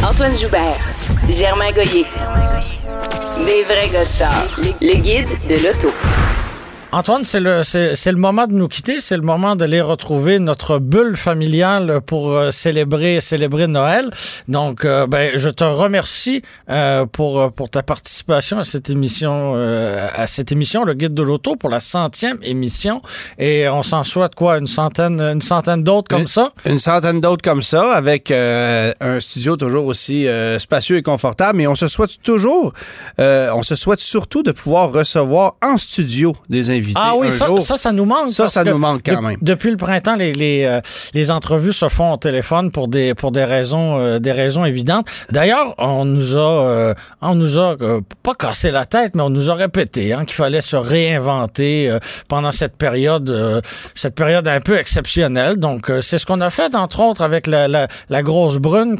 Antoine Joubert, Germain Goyer. Des vrais gars de char. Le guide de l'auto. Antoine, c'est le moment de nous quitter, c'est le moment d'aller retrouver notre bulle familiale pour célébrer Noël. Donc, je te remercie pour ta participation à cette émission, le Guide de l'auto, pour la 100e émission. Et on s'en souhaite quoi, une centaine d'autres comme ça? Une centaine d'autres comme ça, avec un studio toujours aussi spacieux et confortable. Mais on se souhaite surtout de pouvoir recevoir en studio des invités. Ah oui, ça nous manque. Ça nous manque quand même. Depuis le printemps, les entrevues se font au téléphone pour des raisons évidentes. D'ailleurs, on nous a pas cassé la tête, mais on nous a répété qu'il fallait se réinventer pendant cette période un peu exceptionnelle. Donc, c'est ce qu'on a fait, entre autres, avec la grosse brune,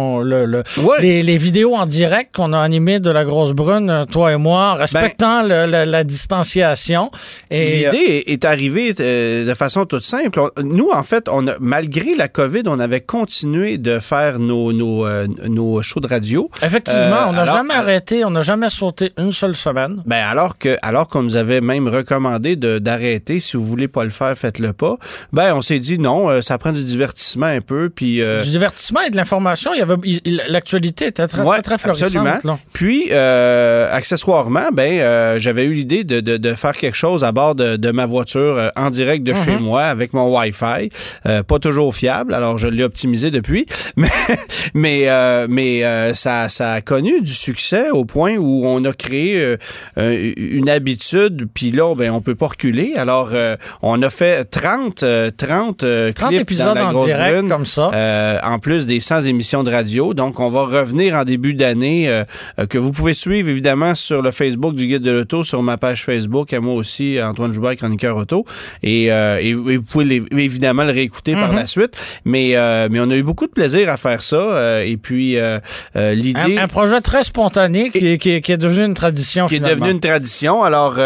les vidéos en direct qu'on a animées de la grosse brune, toi et moi, respectant la distanciation. Et l'idée est arrivée de façon toute simple. Nous, en fait, malgré la COVID, on avait continué de faire nos shows de radio. Effectivement, on n'a jamais arrêté, on n'a jamais sauté une seule semaine. Alors qu'on nous avait même recommandé d'arrêter, si vous voulez pas le faire, faites-le pas. On s'est dit non, ça prend du divertissement un peu. Puis du divertissement et de l'information. L'actualité était très florissante. Absolument. Là. Puis, accessoirement, j'avais eu l'idée de faire quelque chose à bord de ma voiture en direct de chez moi avec mon Wi-Fi. Pas toujours fiable, alors je l'ai optimisé depuis. Mais ça a connu du succès au point où on a créé une habitude, puis là, on peut pas reculer. Alors, on a fait 30 clips épisodes dans la grosse en direct brune, comme ça. en plus des 100 émissions de radio. Donc, on va revenir en début d'année que vous pouvez suivre, évidemment, sur le Facebook du Guide de l'auto, sur ma page Facebook, à moi aussi, Antoine Joubert, chroniqueur auto. Et vous pouvez évidemment le réécouter par la suite. Mais on a eu beaucoup de plaisir à faire ça. Et puis, l'idée... Un projet très spontané qui est devenu une tradition, finalement. Qui est devenu une tradition. Alors,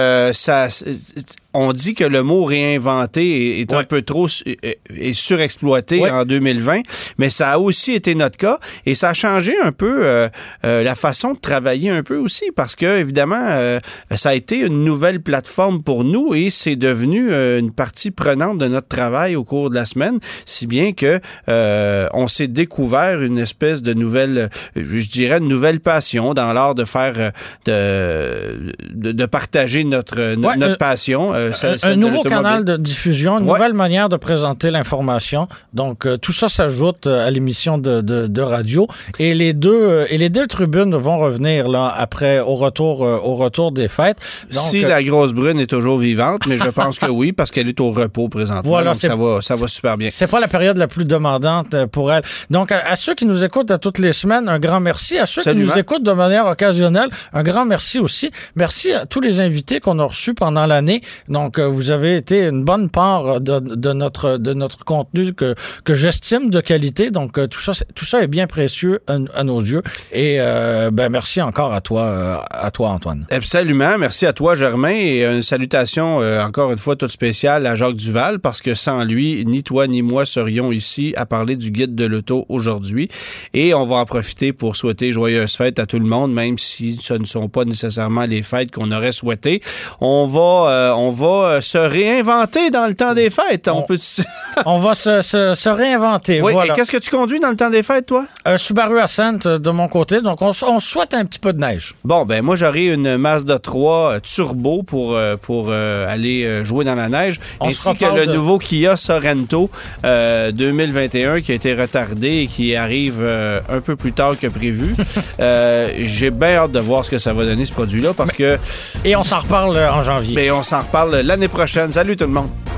on dit que le mot réinventer est un peu trop surexploité en 2020, mais ça a aussi été notre cas et ça a changé un peu la façon de travailler un peu aussi parce que, évidemment, ça a été une nouvelle plateforme pour nous et c'est devenu une partie prenante de notre travail au cours de la semaine, si bien que on s'est découvert une espèce de nouvelle, je dirais, une nouvelle passion dans l'art de faire, de partager notre passion. Un nouveau canal de diffusion, une nouvelle manière de présenter l'information. Donc, tout ça s'ajoute à l'émission de radio. Et les deux tribunes vont revenir là après au retour des fêtes. Donc, si la grosse brune est toujours vivante, mais je pense que oui, parce qu'elle est au repos présentement. Voilà, donc ça va super bien. C'est pas la période la plus demandante pour elle. Donc, à ceux qui nous écoutent à toutes les semaines, un grand merci. À ceux qui nous écoutent de manière occasionnelle, un grand merci aussi. Merci à tous les invités qu'on a reçus pendant l'année. Donc, vous avez été une bonne part de notre contenu que j'estime de qualité. Donc, tout ça est bien précieux à nos yeux. Et merci encore à toi, Antoine. Absolument. Merci à toi, Germain. Et une salutation, encore une fois, toute spéciale à Jacques Duval, parce que sans lui, ni toi ni moi serions ici à parler du Guide de l'auto aujourd'hui. Et on va en profiter pour souhaiter joyeuses fêtes à tout le monde, même si ce ne sont pas nécessairement les fêtes qu'on aurait souhaitées. On va se réinventer dans le temps des fêtes. On va se réinventer. Oui, voilà. Et qu'est-ce que tu conduis dans le temps des fêtes, toi? Subaru Ascent de mon côté. Donc, on souhaite un petit peu de neige. Bon, moi, j'aurai une Mazda 3 turbo pour aller jouer dans la neige. Ainsi que le nouveau Kia Sorento 2021 qui a été retardé et qui arrive un peu plus tard que prévu. J'ai bien hâte de voir ce que ça va donner, ce produit-là, parce que... Et on s'en reparle en janvier. Mais on s'en reparle l'année prochaine. Salut tout le monde!